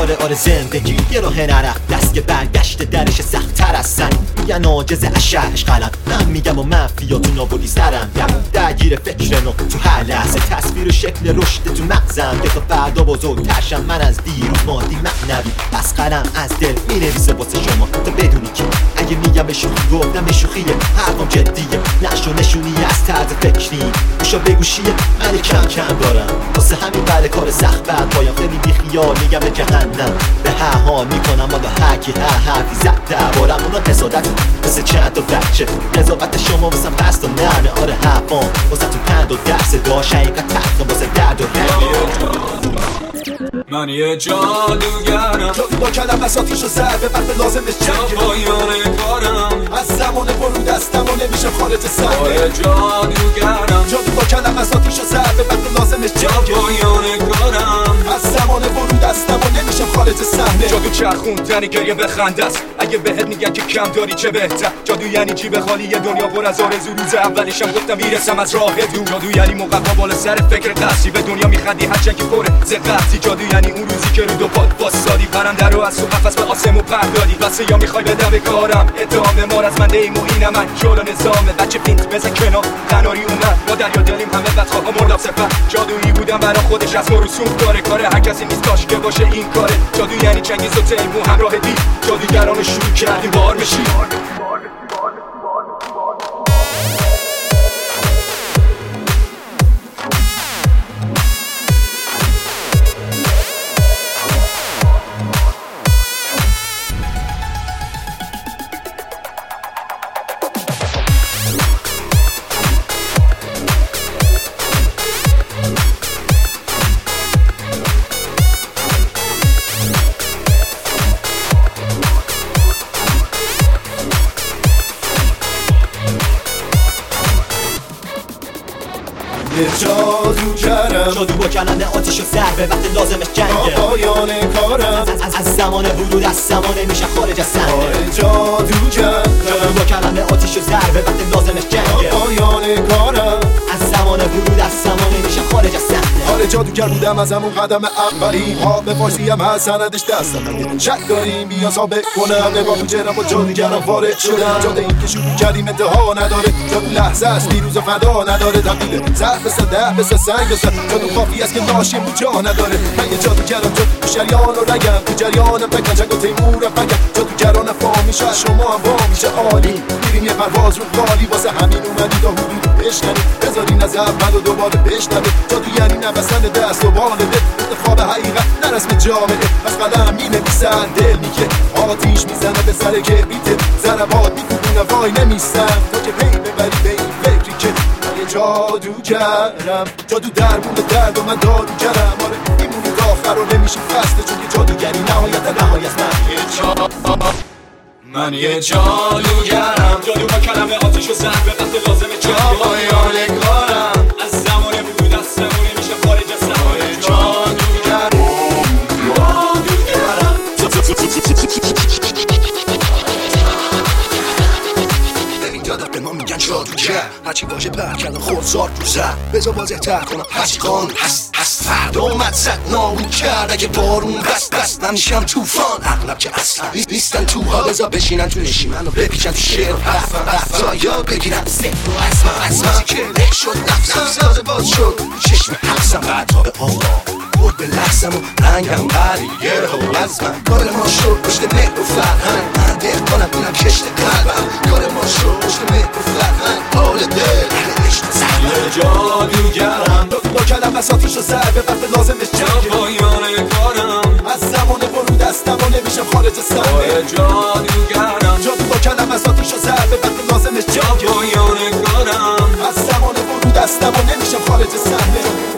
آره زندگی یه راه نرفت، دست که برگشت درش سخت‌تر از سنگ. میگن عاجز اشعش قلم، من میگم و منفیاتون آوردی سرم. درگیر فکر نو تو هر لحظه، تصویر و شکل رشد تو مغزم که تا فردا بزرگترشم. من از دیروز مادی معنوی، پس قلم از دل مینویسه واسه شما تا بدونی که اگه میگم به شوخی گفتم به شوخیه، حرفم جدیه، نقش و نشونی از طرز فکری. گوشا بگوشیه من کم کم دارم، واسه همین بعد کار سخت بعد پایان خیلی بیخیال میگم به جهنم. به هر حال میکنم حالا هرکی هر حرفی زد دربارم، اونا حسادت مثل چند تا بچه. قضاوت شما واسم پست و نرمه، آره حرفام واسه تو پند و درس داشت حقیقت تخت واسه درد و من یه جادوگرم، جادو با کلم بساتیشو ضربه وقت لازمش جنگه. پایان کارم از زمان ورود دستم و نمیشه خارج آره صحنه. جادوگرم، جادو با کلم بساتیشو ضربه وقت لازمش جنگه. پایان کارم از زمان ورود دستم و نمیشه خارج صحنه. جادو چرخوندنی گریه بخنده است، اگه بهت میگن که کم داری چه بهتر. جادو یعنی جیب خالی یه دنیا پر از آرزو، روز اولشم گفتم میرسم از راه دور. جادو یعنی موقعا بالا سر فکر قصی، به دنیا میخندی هرچند که پره ز قحطی. جادو یعنی اون روزی که رو دو پات واسادی، پرنده رو از تو قفس به آسمون پردادی. واسه یا میخوای بدم به کارم ادامه، مار از من دیم و اینم من جلو نظامه. بچه پینت بزن کنار قناری اومد، ما دریا دلیم همه بدخواه مردم سفر. جادویی بودم برا خودش از ما رسوم داره، کار هر کسی نیست کاش که باشه این کاره. جادو یعنی چنگیز و تیمون همراه دی، جادوگران شروع کردیم بار بشی. یه جادوگرم، جادو با کلمه آتیشو ضربه وقت لازمش جنگه. پایان کارم از زمان ورود دستم و نمیشه خارج از صحنه. آره جادوگرم، جادو با کلمه آتیشو ضربه وقت لازمش جنگه. پایان کارم از زمان ورود دستم و نمیشه خارج از صحنه. آره جادوگر بودم از همون قدم اولی، ها به فارسی هم هست سندش دستم. شک داریم بیا ثابت کنم، نگاه تو چهرم با جادوگرم وارد شدم. جاده این که شروع کردیم انتها نداره، جادو لحظه است دیروز فدا نداره. تبدیل ضرب به صده به سنگ بسن، جادو کافی است که ناشیم تو جا نداره. من یه جادوگرم، جادو شریان و رگم، تو جریانم فکر چنگ و تیمورم فکر. جادوگران فامیشه شما هم با میشه عالی، میریم یه پرواز رو خالی. واسه همین اومدی تا حدود بشنوی، بذارین از اول و دوباره بشنوی. جادو یعنی نوسن دست و بالده، انتخاب حقیقت نه رسم جامعه. از قلم مینویسن دل میگه، آتیش میزنه به سر کبریت. ضربات میکوبونه وای نمیستم تا که پی ببری به این فکری که من یه جادوگرم. جادو درمون درد و من داروگرم، آره میمونی تا آخر و نمیشه فسته، چون که جادوگری نهایت نهایت من یه جادوگرم، جادو با کلمه آتیشو ضربه وقت لازمه جنگه. پایان کارم از زمان ورود دستم و نمیشه خارج از صحنه. جادوگرم نمیدادم به ما میگن جادوگر، هرچی واژه پر کردن خورزار رو زد. بذار واضح تر کنم هرچی قانون هست فردا اومد زد نابود کرد. اگه بارون بست نمیشم توفان، اغلب که اصلا نیستن تو ها. بذار بشینن تو نشیمن و بپیچن تو شعر و حرفم تا یاد بگیرن سه و اسما که لک شد نفسم سازه باز شد چشم حبسم. بعد تا به آقا بود به لحظم و رنگم بری یه ها از من. کار ما شد پشت مهر و فرهنگ، من دل کنم اینم کشت قلبم. کار ما شد پشت مهر و فرهنگ، حال دل عشق یه جادوگرم، با کلم بساتیشو ضربه وقت لازمش جنگه. پایان کارم از زمان ورود دستم و نمیشم خارج صحنه. آره جادوگرم، جادو با کلم بساتیشو ضربه وقت لازمش جنگه. پایان کارم از زمان ورود دستم و نمیشم خارج صحنه.